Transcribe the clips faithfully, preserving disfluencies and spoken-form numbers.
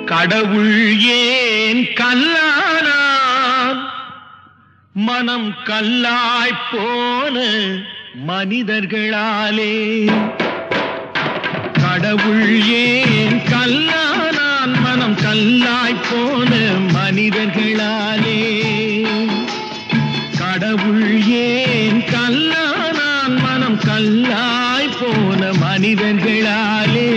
கடவுள் ஏன் கல்லானான்? மனம் கல்லாய் போன மனிதர்களாலே. கடவுள் ஏன் கல்லானான்? மனம் கல்லாய் போன மனிதர்களாலே. கடவுள் ஏன் கல்லானான்? மனம் கல்லாய் போன மனிதர்களாலே.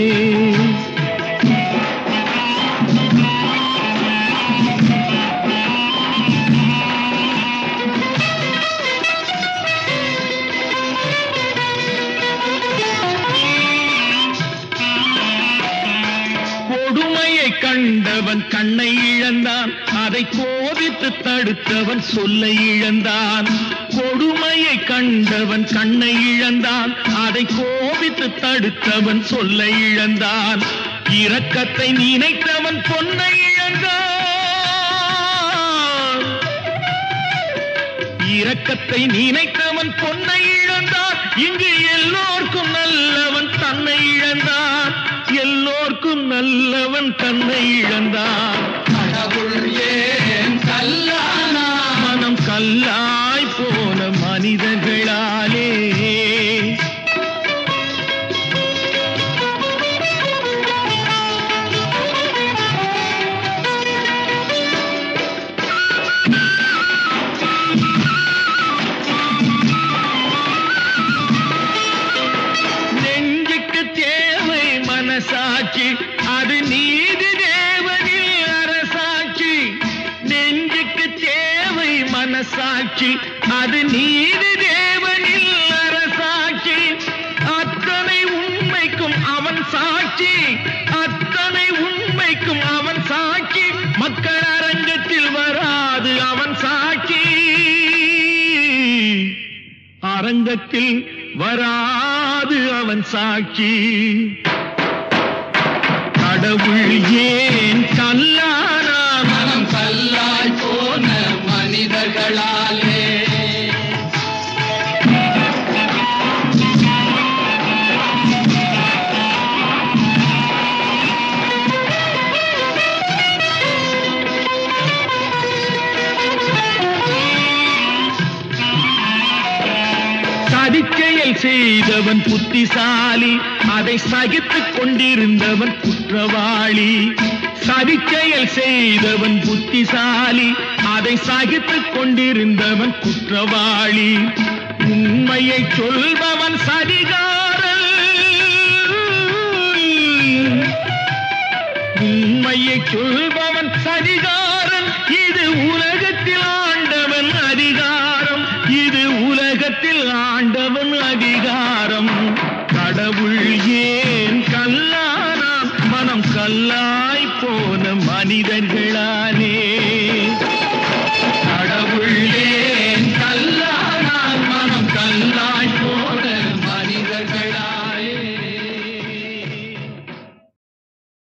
கொடுமையை கண்டவன் கண்ணை இழந்தான், அதை கோபித்து தடுத்தவன் சொல்லை இழந்தான். கொடுமையை கண்டவன் கண்ணை இழந்தான், அதை கோபித்து தடுத்தவன் சொல்லை இழந்தான். இரக்கத்தை நினைத்தவன் பொன்னை இழந்தான். இரக்கத்தை நினைத்தவன் பொன்னை இழந்தான். இங்கு எல்லோர்க்கும் நல்லவன் தன்னை இழந்தான். எல்லோர்க்கும் நல்லவன் தன்னை இழந்தான். கடவுள் ஏன் கல்லானா? மனம் கல்லாய் போன மனிதர்களாலே. நெஞ்சுக்கு தேவை மனசாட்சி, அது நீதி தேவனில் அரசாட்சி. நெஞ்சுக்கு தேவை மனசாட்சி, அது நீதி தேவனில் அரசாட்சி. அத்தனை உண்மைக்கும் அவன் சாட்சி, அத்தனை உண்மைக்கும் அவன் சாட்சி. மக்கள் அரங்கத்தில் வராது அவன் சாட்சி, அரங்கத்தில் வராது அவன் சாட்சி. கடவுள் ஏன் கல்லானான்? மனம் கல்லாய் போன மனிதர்களாலே. சதிச்செயல் செய்தவன் புத்திசாலி, அதை சகித்துக் கொண்டிருந்தவன் குற்றவாளி. சதிச்செயல் செய்தவன் புத்திசாலி, அதை சகித்துக் கொண்டிருந்தவன் குற்றவாளி. உண்மையை சொல்பவன் சதிகாரன். உண்மையை சொல்பவன் சதிகாரன். இது உலகத்தில் ஆண்டவன் அதிகாரம். இது உலகத்தில் ஆண்டவன் அதிகாரம். கடவுள் ஏன் கல்லானான்? மனம் கல்லாய் போன மனிதர்களால்.